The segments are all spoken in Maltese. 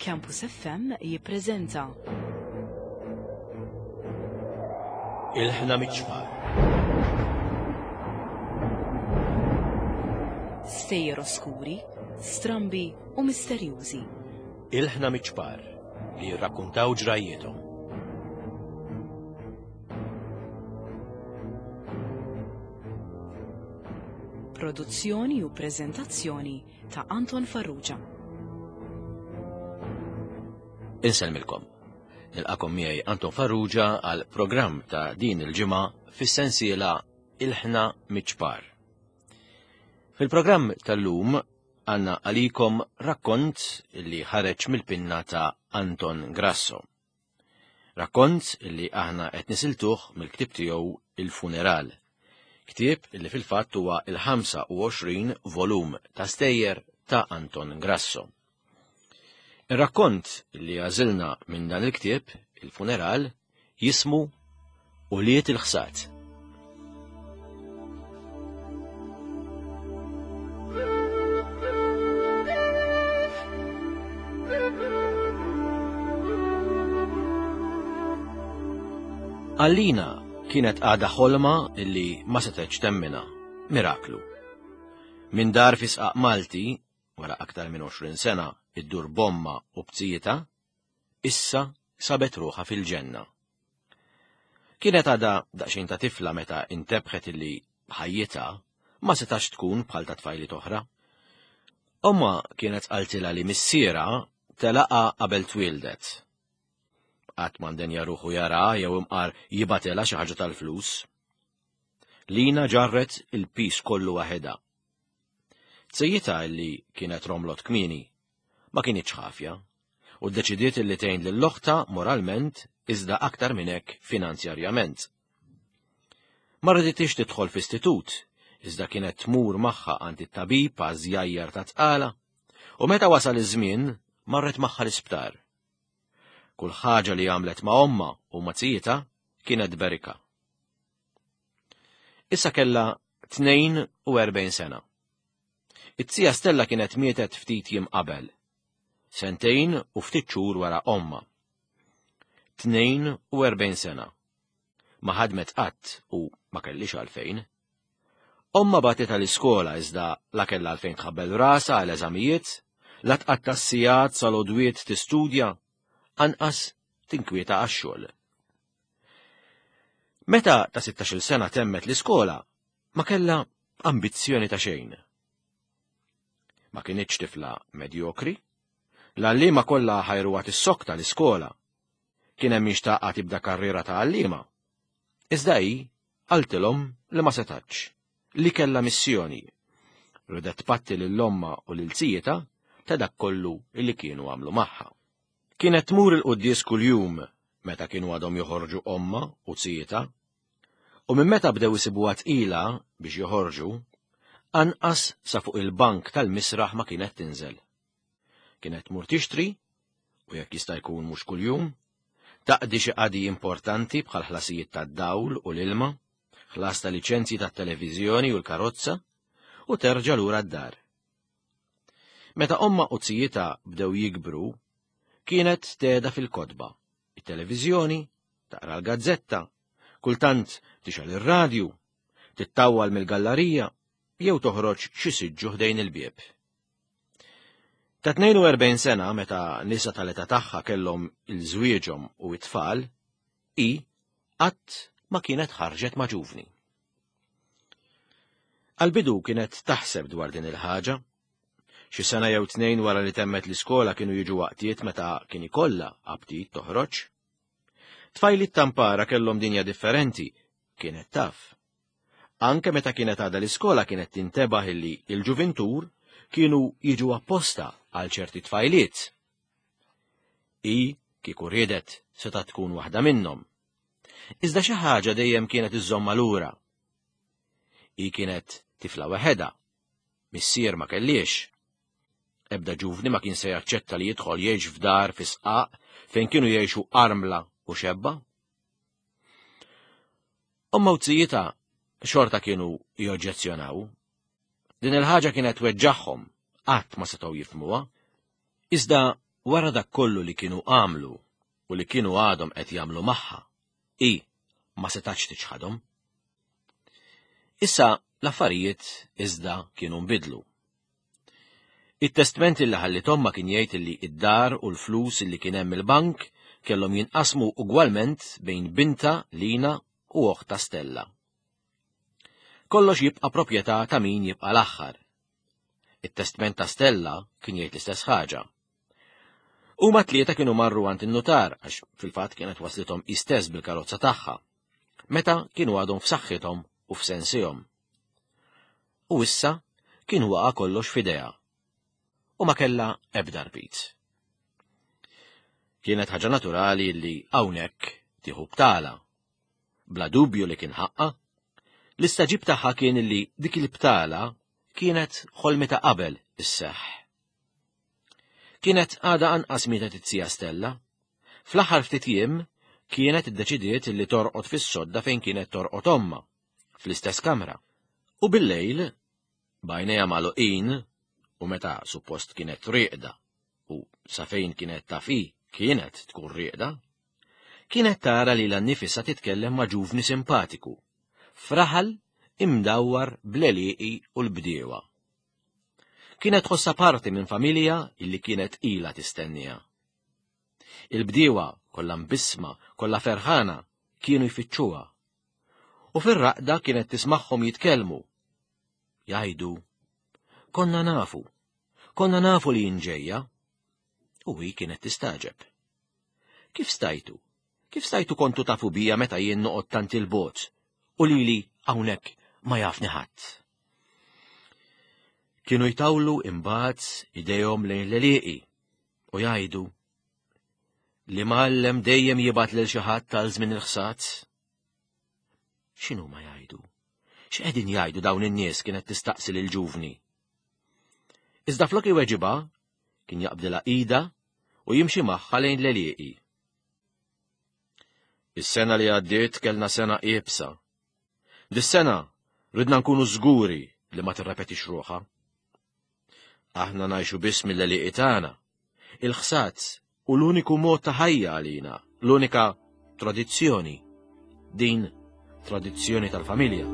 Campus FM jippreżenta Il-ħna miċ-ċfar. Stejjer oskuri, strambi u misterjużi. Il-ħna miċ-ċfar li jirrakkuntaw ġrajjietom. Produzzjoni u preżentazzjoni ta' Anton Farrugia. Inselmilkom. Nilqakom miegħi Anton Farrugia għal programm ta' din il-ġimgħa fis-sensiela Il-ħna miċ-ċfar. Fil-programm tal-lum għandna għalikom rakkont li ħareġ mill-pinna ta' Anton Grasso. Rakkont li aħna qed nisiltuh mill-ktieb tiegħu Il-Funeral. Ktieb li fil-fatt huwa il-25 volum ta' stejjer ta' Anton Grasso. Ir-rakkont li għażilna minn dan il-ktieb, Il-Funeral, jismu Uliet il-ħsat. Għallina kienet għada ħolma illi ma setgħetx temmina, miraklu. Min dar fi Sqaq Malti, wara aktar minn 20 sena iddur bomma u b'zijita, issa sabet ruħa fil-ġenna. Kienet għada daqsxejn ta' tifla meta intebħet illi ħajjita ma setax tkun bħal ta' tfajli oħra. Omma kienet qaltilha li missiera telaqa qabel twildet. Qatt m'għandenja ruħu jara jew imqar jibatela xi ħaġa tal-flus. Lina ġarret il-pis kollu waħedha. Tsejjita li kienet romlot kmieni ma kienitx ħafja u ddeċidiet li tgħin lill-oħta moralment iżda aktar minn hekk finanzjarjament. Ma rriditx tidħol f'istitut, iżda kienet tmur magħha għand it-tabib għażjajjar ta' tqala u meta wasal iż-żmien marret magħha l-isptar. Kull ħaġa li għamlet ma' omma u ma' tzijita kienet berika. Issa kellha 42 sena. It-tzija Stella kienet mietet ftit jiem qabel, sentejn u ftit xhur wara omma. 42 sena. Ma ħadmet qatt u ma kellix għalfejn. Omma batet għall-iskola iżda la kellha għalfejn tħabbel rasa għal eżamijiet, la tqatta s-sigħat sal-għodwiet tistudja, anqas tinkwieta għax-xogħol. Meta ta' 16 sena temmet l-iskola, ma kellha ambizzjoni ta' xejn. Ma kienitx tifla medjokri, l-għalliema kollha ħajruha is-sok tal-iskola. Kien hemm mixtaqqa tibda karriera ta' għalliema. Iżda hi qaltilhom li ma setax, li kellha missjoni. Ridet tpatti lill-omma u lil-tzijita ta' dak kollu li kienu għamlu magħha. Kienet tmur il-quddies kuljum meta kienu għadhom joħorġu omma u tzijita, u minn meta bdew isibuha tqila biex joħorġu, anqas sa fuq il-bank tal-misraħ ma kienet tinżel. Kienet tmur tixtri, u jekk jista' jkun mhux kuljum, taqdi xi qadi importanti bħal ħlasijiet tad-dawl u l-ilma, ħlas ta' liċenzji tat-televiżjoni u l-karozza, u terġa' lura d-dar. Meta omma u tzijita bdew jikbru, kienet teda fil-kotba, it-televiżjoni, taqra l-gazzetta, kultant tixal ir-radju, tittawwal mill-gallerija, jew toħroġ xi siġġu ħdejn il-bieb. Ta' 42 sena meta nisa tal-età tagħha kellhom il-żwieġhom u t-tfal, hi qatt ma kienet ħarġet ma' ġuvni. Għal-bidu kienet taħseb dwar din il-ħaġa. Xi sena jew tnejn wara li temmet l-iskola kienu jiġu waqtiet meta kien ikollha aptit toħroġ. Tfajlit Tampara kellhom dinja differenti, kienet taf. Anke meta kienet għadha l-iskola kienet tintebaħ illi il-ġuventur kienu jiġu apposta għal ċerti tfajliet. Hi kieku riedet seta' tkun waħda minnhom. Iżda xi ħaġa dejjem kienet iżomma lura. Hi kienet tifla waħedha, missier ma kellix. Ebda ġuvni ma kien se jaċċetta li jidħol jgħix f'dar fi Sqaq fejn kienu jgħixu armla u xebba. Omma u tzijita xorta kienu joġġezzjonaw. Din il-ħaġa kienet weġġaħħom qatt ma setgħu jifhmuha, iżda wara dak kollu li kienu għamlu u li kienu għadhom qed jagħmlu magħha, ma setax tiċħadhom. Issa l-affarijiet iżda kienu nbidlu. It-testament li ħallithom ma kien jgħid li id-dar u l-flus li kien hemm il-bank kellhom jinqasmu ugwalment bejn binta Lina u oħta Stella. Kollox jibqa' proprjetà ta' min jibqa' l-aħħar. It-testament ta' Stella kien jgħid l-istess ħaġa. Huma tlieta kienu marru għand in-notar għax fil-fatt kienet waslithom istess bil-karozza tagħha, meta kienu għadhom f'saħħithom u f'sensihom. U issa kien waqa' kollox f'idejha u ma kellha ebda rbit. Kienet ħaġa naturali li hawnhekk tieħu btala. Bla dubju li kien ħaqqa, l-istaġib tagħha kien li dik il-btala kienet ħolmi ta' qabel isseħħ. Kienet għada anqas mietet it-tija Stella, fl-aħħar ftit jiem kienet iddeċidiet li torqod fis-sodda fejn kienet torqod omma, fl-istess kamra. U bil-lejl, bajnejha magħluqin, u meta suppost kienet rieqda, u sa fejn kienet tafi kienet tkun rieqda, kienet tara li l-annifissa titkellem ma' ġuvni simpatiku, fraħal imdawwar bl-eliqi u l-bdiewa. Kienet tħossa parti minn familja illi kienet ila tistennija. Il-bdiewa kollha mbisma, kollha ferħana kienu jfittxuha. U fir-raqda kienet tismagħhom jitkellmu. Jgħidu, konna nafu li jinġejja. U hi kienet tistaġeb. Kif stajtu kontu tafu bija meta jien noqgħod tant il-bot u lili hawnhekk ma jafni ħadd. Kienu jtawlu imbagħad idejhom lejn l-eliqi u jgħidu li mallem dejjem jibgħat lil xi ħadd tal żmien il-ħsat. X'inhu ma jgħidu? X'qegħdin jgħidu dawn in-nies kienet tistaqsi lil ġuvni. Iżda flok iweġibha kien jaqbdilha ida u jimxi magħha lejn l-eliqi. Is-sena li għaddiet kellna sena qiebsa. Dis-sena ridna nkunu żguri li ma tirrepetix ruħha. Aħna ngħixu biss mill-eliqi tagħna, il-ħsat u l-uniku mod ta' ħajja għalina, l-unika tradizzjoni, din tradizzjoni tal-familja.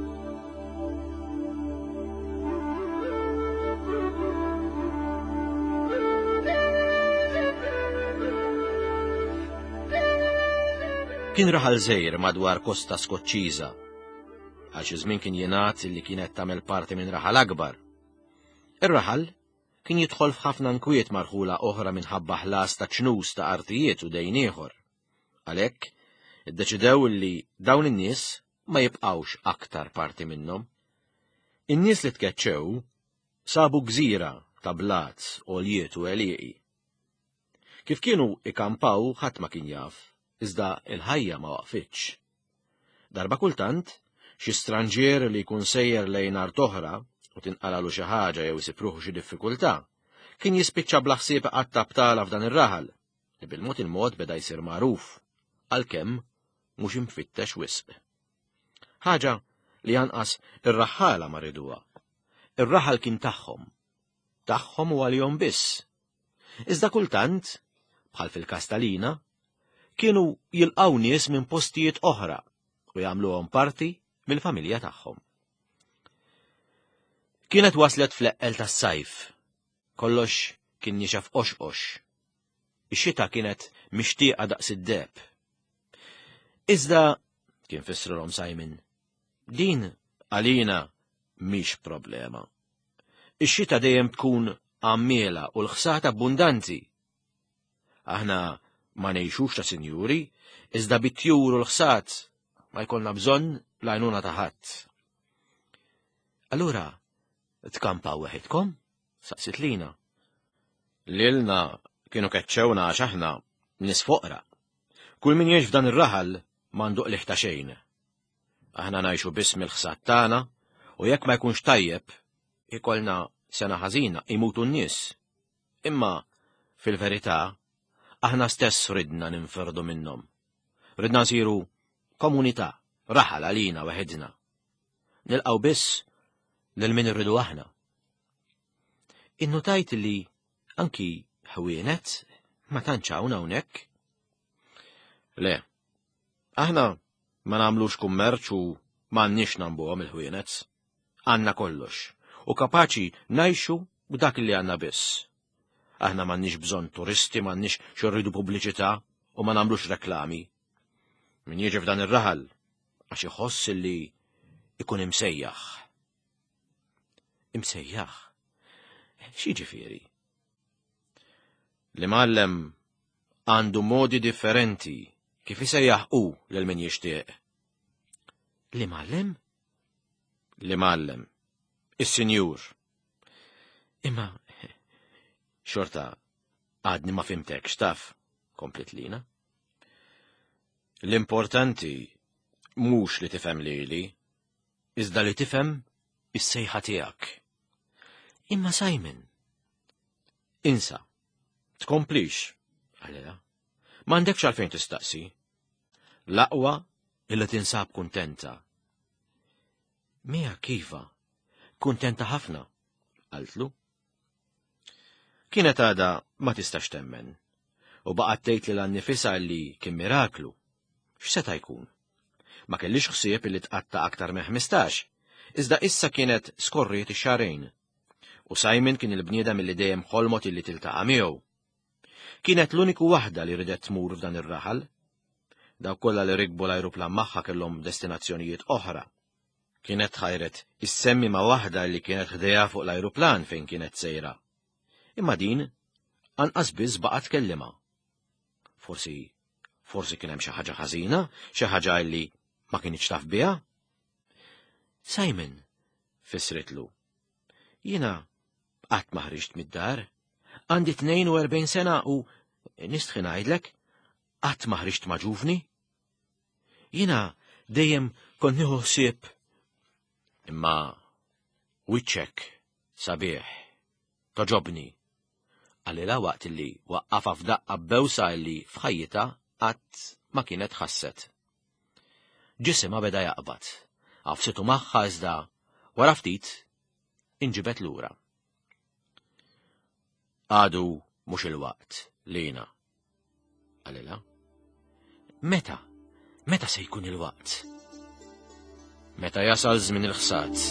Kien raħal żgħir madwar kosta Skoċċiża, għal xi żmien kien jingħad li kienet tagħmel parti minn raħal akbar. Ir-raħal kien jidħol f'ħafna nkwiet marħula oħra minħabba ħlas ta' ċnus ta' artijiet u dejn ieħor. Għalhekk iddeċidew li dawn in-nies ma jibqgħux aktar parti minnhom. In-nies li tkeċċew sabu gżira ta' blat, oljiet u eliqi. Kif kienu ikampaw ħadd ma kien jaf, iżda il-ħajja ma waqfitx. Darba kultant, xi stranġier li jkun sejjer lejn art oħra u tinqalalu xi ħaġa jew isib ruħu xi diffikultà, kien jispiċċa bla ħsieb qatta btala f'dan ir-raħal, li bil-mod il-mod beda jsir magħruf, għalkemm mhux imfittex wisq. Ħaġa li anqas ir-raħħala ma riduha. Ir-raħal kien tagħhom u għalihom biss. Iżda kultant, bħal fil-każ ta' Lina, kienu jilqgħu nies minn postijiet oħra u jagħmluhom parti mill-familja tagħhom. Kienet waslet fl-eqqel tas-sajf. Kollox kien jixaf qoxqox. Ix-xita kienet mixtieqa daqs id-deb. Iżda, kien fissrilhom Simon, din għalina mhix problema. Ix-xita dejjem tkun għammiela u l-ħsat abbundanti. Aħna ma ngħixux ta' sinjuri, iżda bit-tjur u l-ħsat ma jkollna bżonn l-għajnuna ta' ħadd. Allura, tkampaw weħidkom? Saqsit Lina. Lilna kienu keċċewna għax aħna nies foqra. Kull min jgħix f'dan ir-raħal m'għandu qliħ ta' xejn. Aħna ngħixu biss mill-ħsat tagħna u jekk ma jkunx tajjeb, ikollna sena ħażina imutu n-nies. Imma fil-verità aħna stess ridna ninferdu minnhom. Ridna nsiru komunità, raħal għalina weħidna. Nilqgħu biss lil min irridu aħna. Innotajt li anki ħwienet Ma tantx hawn hawnhekk. Le, aħna ma nagħmlux kummerċ u m'għandniex nagħmbuhom il-ħwienet. Għandna kollox, u kapaċi ngħixu b'dak li għandna biss. Aħna m'għandniex bżonn turisti, m'għandniex xorridu pubbliċità u ma nagħmlux reklami. Min jiġi f'dan ir-raħal għax iħoss li ikun imsejjaħ. Imsejjaħ? X'jiġifieri? Li mgħallem għandu modi differenti kif isejjaħ hu lil min jixtieq. Li mgħallem? Li mgħallem. Is-Sinjur. Imma xorta għadni ma fimtekx taf, komplet lina. L-importanti mhux li tifhem lili, iżda li tifhem is-sejħa tiegħek. Imma Simon. Insa. Tkomplix. Għalila. M'għandekx għalfejn tistaqsi. L-aqwa illa tinsab kuntenta. Mija kifa. Kuntenta ħafna, qaltlu. Kienet għada ma tistax temmen, u baqgħet tgħid lil annifisha li kien miraklu. X'seta' jkun? Ma kellix ħsieb li tqatta' aktar minn 15, iżda issa kienet skorriet ix-xarejn. U Simon kien il-bniedem li dejjem ħolmot illi tiltaqa' miegħu. Kienet l-uniku waħda li ridet tmur f'dan ir-raħal. Daw kollha li rikbu l-ajruplan magħha kellhom destinazzjonijiet oħra. Kienet ħajret issemmi ma' waħda li kienet ħdejha fuq l-ajruplan fejn kienet sejra. Imma din anqas biss baqgħet tkellima. Forsi kien hemm xi ħaġa ħażina, xi ħaġa li ma kienx taf biha? Simon, fissritlu. Jiena qatt ma ħriġt mid-dar, għandi 42 sena u nistħi ngħidlek qatt ma ħriġt ma' ġuvni. Jiena dejjem kont nieħu ħsieb. Imma wiċċek sabiħ, toġobni. Għalila waqt li waqqafa f'daqqa b'bewsa li f'ħajjita qatt ma kienet ħasset. Ġisimha beda jaqbad, għafsitu magħha iżda wara ftit inġibet lura. Għadu mhux il-waqt lina. Għalila. Meta se jkun il-waqt? Meta jasal żmien il-ħsad.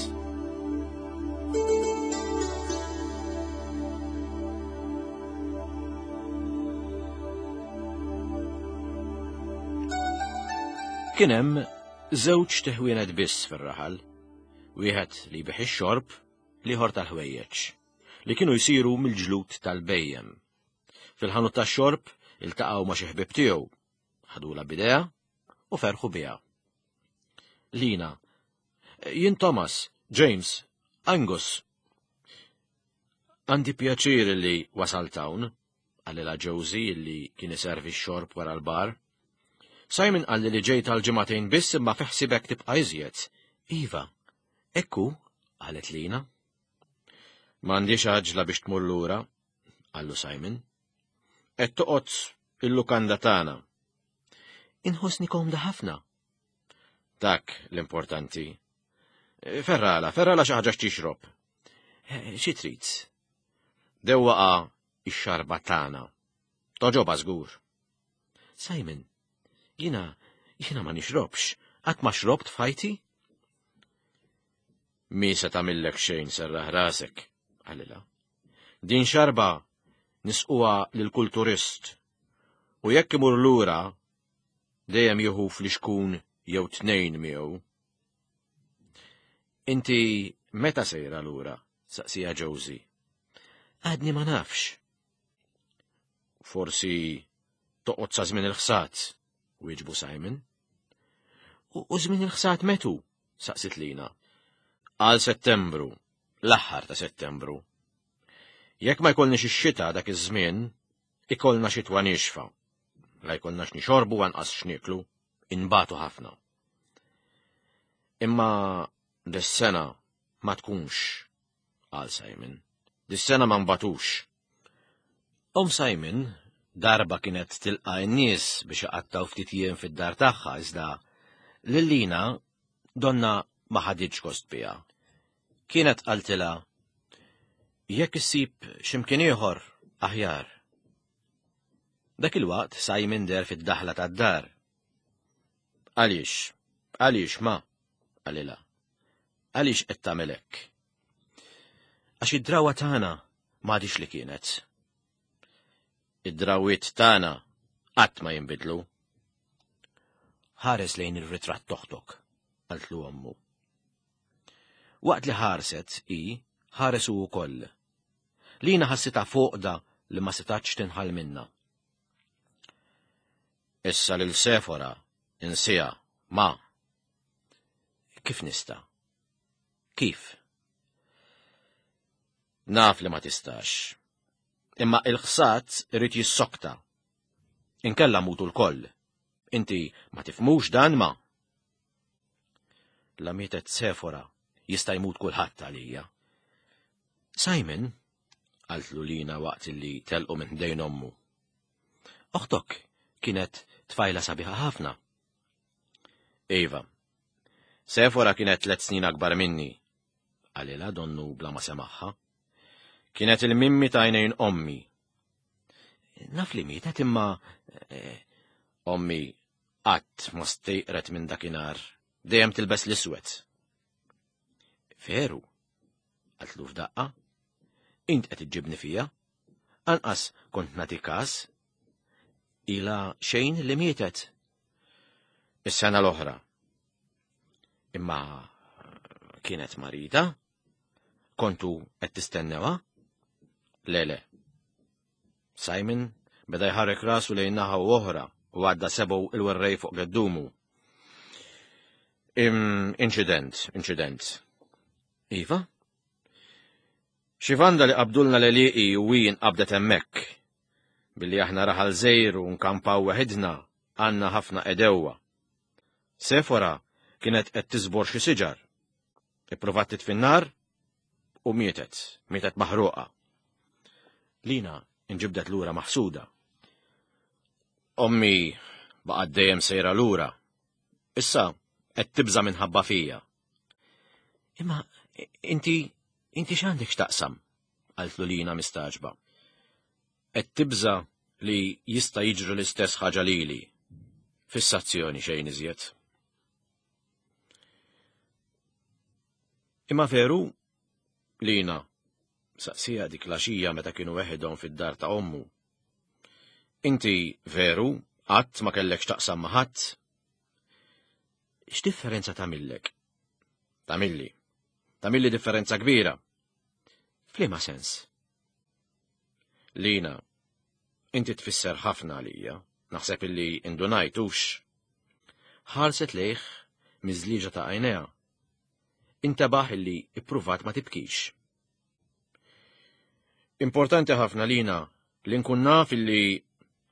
Kien hemm żewġ teħwienet biss fir-raħal, wieħed li jbieħ ix-xorb, ieħor tal-ħwejjeġ, li kienu jsiru mill-ġlud tal-bejjem. Fil-ħanut tax-xorb iltaqgħu ma' xi ħbieb tiegħu, ħadula bidejha u ferħu biha. Lina, jien Thomas, James, Angus. Għandi pjaċir li wasalt hawn, għallila Josie li kien iservi x-xorb wara l-bar. Simon għalli li ġejt għal-ġimagħtejn biss imma fiħsibek tibqa' iżjed. Iva, ekku, qalet Lina. M'għandix ħaġla biex tmur lura, għallu Simon. Qed toqgħod il-lukanda tagħna. Inħossni komda ħafna. Dak l-importanti. Ferrala xi ħaġa x'tixrob. Xi trid? Dewwaqa ix-xarba tagħna. Toġobha żgur. Simon, jiena ma nixrobx, qatt ma xrobt f'ħajti? Mi se tagħmillek xejn serraħ rasek, għalilha. Din xarba nisquha lil turist, u jekk imur lura dejjem jieħu fl-ixkun jew tnejn miegħu. Inti meta sejra lura? Saqsija Josie. Għadni ma nafx. Forsi toqgħod sa żmien il-ħsad, wieġbu Simon. U żmien il-ħsad metu? Saqsit Lina. Għal Settembru, l-aħħar ta' Settembru. Jekk ma jkollniex ix-xita dak iż-żmien, ikollna xitwa nixfa. La jkollnax nixorbu anqas x'nieklu, inbatu ħafna. Imma dis-sena ma tkunx, qal Simon. Dis-sena ma nbatux. Simon darba kienet tilqa' n-nies biex iqattaw ftit jiem fid-dar tagħha iżda lil Lina donna ma ħadiġ kost biha. Kienet qaltilha jekk issib x'imkien ieħor aħjar. Dak il-waqt Simon der fid-daħla tad-dar. Għaliex ma? Għalila. Għaliex qed tagħmel hekk? Għax id-drawwa tagħna m'għadix li kienet. Id-drawwiet tagħna qatt ma jinbidlu. Ħares lejn ir-ritratt toħtok, qaltlu ommu. Waqt li ħarset hi ħares hu wkoll. Lina ħassitha foqda li ma setax tinħall minna. Issa lil Sefora insija ma. Kif nista'? Kif? Naf li ma tistax. Imma il-ħsat irid jissokta. Inkella mutu l-koll. Inti ma tifmux dan ma. La mietet Sefora jista' jmut kulħadd għalija. Simon, qaltlu Lina waqt li telqu minn dejn ommu. Oħtok kienet tfajla sabiħa ħafna. Iva, Sefora kienet 3 snin akbar minni. Għalila donnu bla ma semaħħa. Kienet il-mimmi ta' għajnejn ommi. Naf li mietet imma ommi qatt ma stejqret minn dakinhar, dejjem tilbes l-iswed. Veru, qaltlu f'daqqa, int qed iġġibni fija, anqas kont nagħti każ. Ila xejn li mietet. Is-sena l-oħra. Imma kienet marita? Kontu qed tistennewha? Le. Simon beda jħarrek rasu lejn naħa oħra u għadda sebgħu il-werrej fuq geddumu. Incident. Iva? Xi vanda li qabdulna l-eliqi u wien qabdet hemmhekk. Billi aħna raħal żejr u nkampaw waħedna għandna ħafna edewwa. Sefora kienet qed tiżbor xi siġar. Ippruvat titfinnar u mietet maħruqa. Lina inġibdet lura maħsuda. Ommi baqgħet dejjem sejra lura. Issa qed tibża minħabba fija. Imma inti x'għandek x'taqsam? qaltlu Lina mistaġba. Qed tibża li jista' jiġri l-istess ħaġa lili. Fissazzjoni xejn iżjed. Imma veru, Lina, saqsija dik l-għaxija meta kienu weħedhom fid-dar ta' ommu. Inti veru qatt ma kellekx taqsam ma' ħadd? X'differenza tagħmillek? Tagħmilli differenza kbira. F'liema sens? Lina, inti tfisser ħafna għalija, naħseb illi indunajtux. Ħarset lejh miżlieġa ta' għajnejha. Intabaħ illi ippruvat ma tibkix. Importanti ħafna Lina li nkun naf illi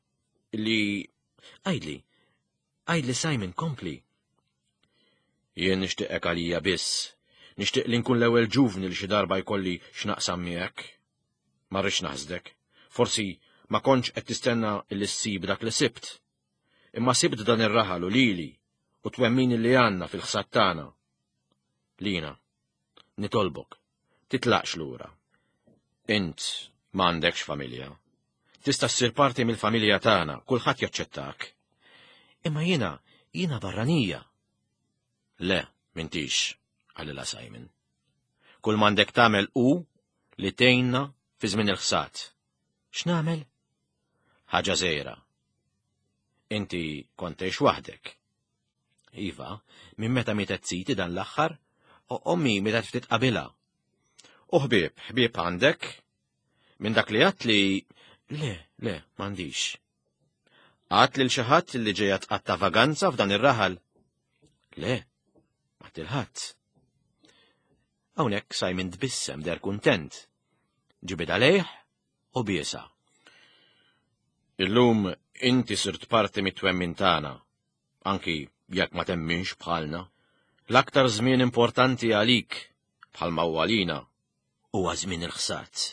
għajdli Simon kompli. Jien nixtieqek għalija biss, nixtieq li nkun l-ewwel ġuvni li xi darba jkolli x'naqsam miegħek. Ma rridx naħsdek, forsi ma kontx qed tistenna illi ssib dak li sibt. Imma sibt dan ir-raħal u lili u twemmin li għandna fil-ħsad tagħna. Lina, nitolbok, titlaqx lura. Int m'għandekx familja. Tista' ssir parti mill-familja tagħna, kulħadd jaċċettak. Imma jiena barranija. Le, m'intix, għalilha Simon. Kull m'għandek tagħmel hu li tgħinna fi żmien il-ħsad. X'nagħmel? Ħaġa żgħira. Inti kontejx waħdek. Iva, minn meta mietet Siti dan l-aħħar, u ommi mietet ftit qabilha. U ħbieb għandek? Minn dak li għat li... Le, m'għandix. Għat li l-xaħat li ġejja tqatta vaganza f'dan ir-raħal? Le, ma tilħadd. Hawnhekk Simon tbissem der kuntent. Ġibed għalejh u biesa. Illum inti sirt parti mit-twemmin tagħna, anki jekk ma temminx bħalna. L-aktar żmien importanti għalik bħalma huwa lina huwa żmien il-ħsad.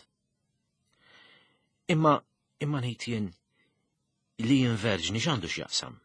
Imma ngħid jien li jinverġni x'għandu x'jaqsam.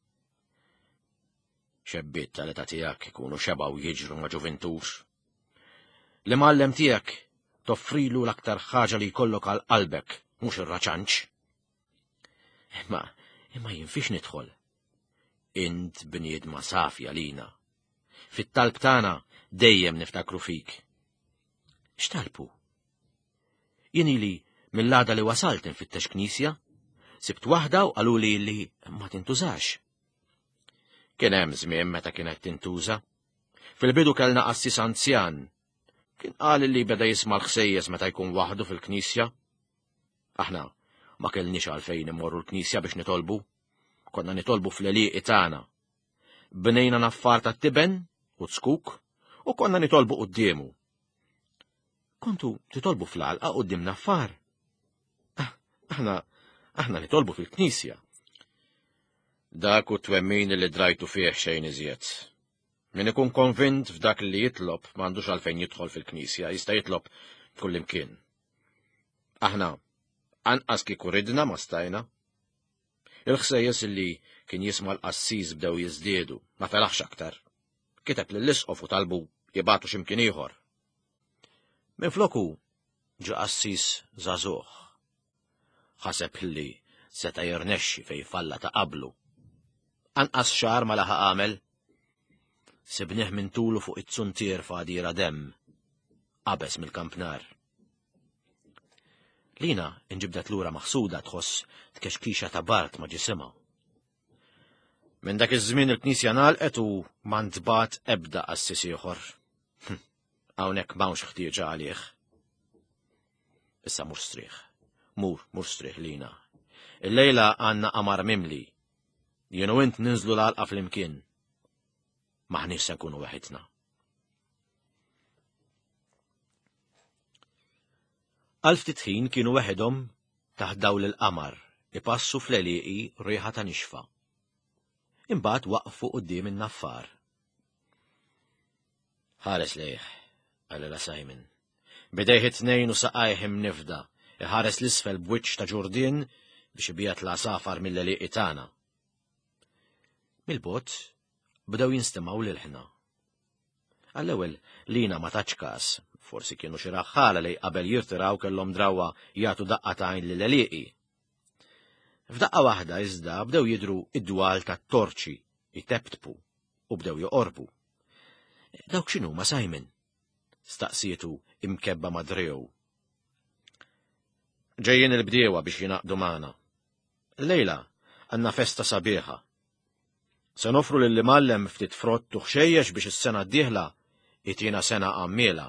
Xebbiet tal-età tiegħek ikunu xebgħu jiġru ma' ġuventux. L-imgħallem tiegħek toffrilu l-aktar ħaġa li jkollok għal qalbek, mhux ir-raċanċ. Imma jinfix nidħol. Int bniedma safja lina. Fit-talb tagħna dejjem niftakru fik. X'talbu? Jien ili mill-għada li wasalt infittex knisja, sibt waħda u qaluli li ma tintużax. Kien hemm żmien meta kienet tintuża. Fil-bidu kellna qassis anzjan. Kien qal li beda jisma' l-ħsejjes meta jkun waħdu fil-knisja. Aħna ma kellniex għalfejn immorru l-knisja biex nitolbu. Konna nitolbu fl-għelieqi tagħna. Bnejna naffar ta' tiben u tskuk u konna nitolbu qudiemu. Kontu titolbu fl-għalqa qudiem naffar. Aħna nitolbu fil-knisja. Dak u twemmin li drajtu fih xejn iżjed. Min ikun konvint f'dak li jitlob m'għandux għalfejn jidħol fil-knisja, jista' jitlob kullimkien. Aħna anqas kieku ridna ma stajna. Il-ħsejjes li kien jisma' l-qassis bdew jiżdiedu, ma felaħx aktar. Kiteb lill-isqof u talbu jibgħatu x'imkien ieħor. Minfloku ġie qassis żagħżugħ. Ħaseb li seta' jirnexxi fejn falla ta' qablu. Anqas xahar ma laħaq għamel. Sibnieh minn tulu fuq it-tsuntier f'għadira demm. Qabeż mill-kampnar. Lina inġibdet lura maħsuda tħoss tkexkixa ta' Bart ma' ġisimha. Minn dak iż-żmien il-Knisja ngħalqet u ma ntbagħat ebda qassis ieħor. Hawnhekk m'hawnx ħtieġa għalih. Issa mur strieħ. Mur strieħ lina. Il-lejla għandna qamar mimli. Jien u int ninżlu l-għalqa flimkien. Maħniex se nkunu weħidna. Għal ftit ħin kienu weħidhom taħt dawl il-qamar ipassu fl-għelieqi rieħa ta' nixfa. Imbagħad waqfu quddiem in-naffar. Ħares lejh, għalila Simon. Bidejh it-tnejn u saqajh imnifda, iħares l-isfel b'wiċċ ta' ġurdien biex ibijat l-għasafar mill-għelieqi tagħna. Mill-bogħod bdew jinstemaw lilħna. Għall-ewwel lina ma tatx każ, forsi kienu xi raħħala li qabel jirtiraw kellhom drawwa jagħtu daqqa ta' għajn lill-għelieqi. F'daqqa waħda iżda bdew jidhru id-dwal tat-torċi jtebtbu u bdew joqorbu. Dawk x'inhuma Simon? Staqsietu imkebba ma' drew. Ġejjin il-bdiewa biex jinaqdu magħna. Llejla għandna festa sabiħa. Se nofru lil mallem ftit frott u ħxejjex biex is-sena d-dieħla itina sena għammiela.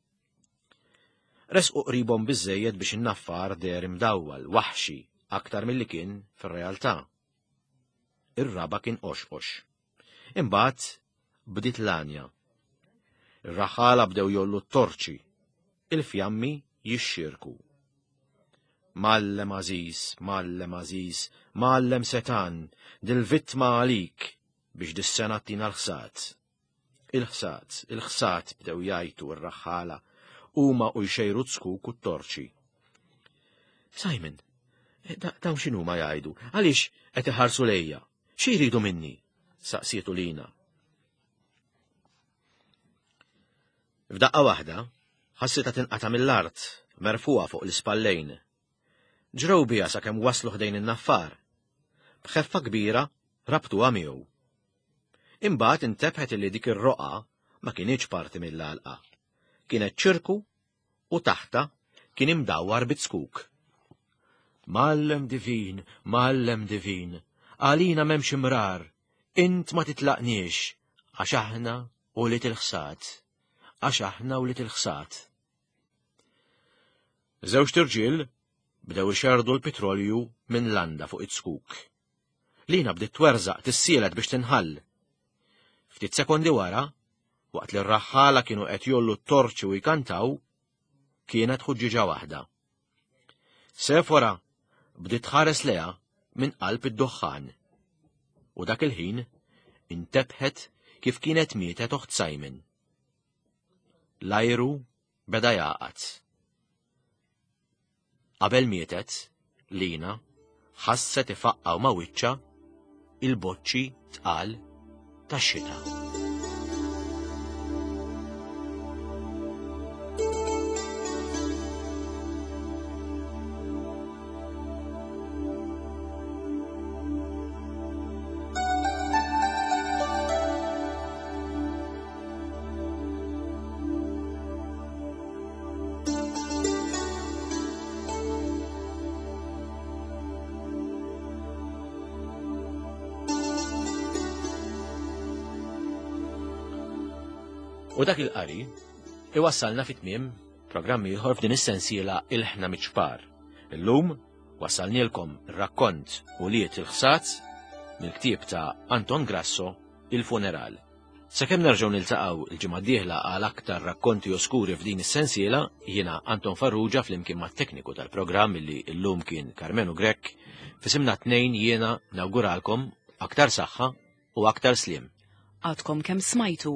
Resqu qribhom biżżejjed biex in-naffar der imdawwal waħxi aktar milli kien fir-realtà. Ir-raba kien qoxqox. Imbagħad bdiet l-għanja. Ir-raħħala bdew jollu t-torċi, il-fjammi jixxierku. Mallem Aziz, Mallem Aziz, Mallem Setan, dil-vittma għalik biex dis-sena tina l-ħsat. Il-ħsat bdew jajtu r-raħħala huma u jxejru tskuk u t-torċi. Simon, dawn x'inhuma jgħidu? Għaliex qed iħarsu lejja? Xi jridu minni? Saqsietu lina. F'daqqa waħda ħassitha tinqata' mill-art merfuqa fuq l-ispallejn. Ġrew biha sakemm waslu ħdejn in-naffar. B'ħeffa kbira rabtuha miegħu. Imbagħad intebħet li dik ir-roqa ma kienitx parti mill-għalqa. Kienet ċirku u taħta kien imdawwar bit-skuk. Mallem divin, għalina m'hemmx imrar, int ma titlaqniex, għax aħna u li til-ħsat. Żewġ tirġiel bdew ixerdu l-petrolju minn landa fuq it-skuk. Lina bdiet twerżaq tissielet biex tinħall. Ftit sekondi wara, waqt li r-raħħala kienu qed jollu t-torċi u jkantaw, kienet ħuġġiġa waħda. Sefora bdiet tħares leha minn qalb id-duħħan. U dak il-ħin intebħet kif kienet mietet oħt Simon. L-ajru beda jaqgħad. Qabel mietet, Lina ħasset ifaqqaw ma' wiċċa il-boċċi tqal tax-xita. U dak il-qari iwassalna fit-tmiem programmi ieħor f'din is-sensiela Il-ħna miċ-Kbar. Illum wassalnielkom rakkont u liet il-ħsat mill-ktieb ta' Anton Grasso Il-Funeral. Sakemm nerġgħu niltaqgħu il-ġimgħa d-dieħla għal aktar rakkonti oskuri f'din is-sensiela, jiena Anton Farrugia flimkien mat-tekniku tal-programm illi llum kien Karmenu Grek, fisimna tnejn jiena nawguralkom aktar saħħa u aktar sliem. Għadkom kemm smajtu.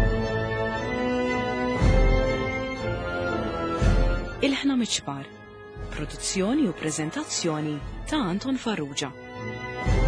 Il-ħna miċ-Kbar. Produzzjoni u preżentazzjoni ta' Anton Farrugia.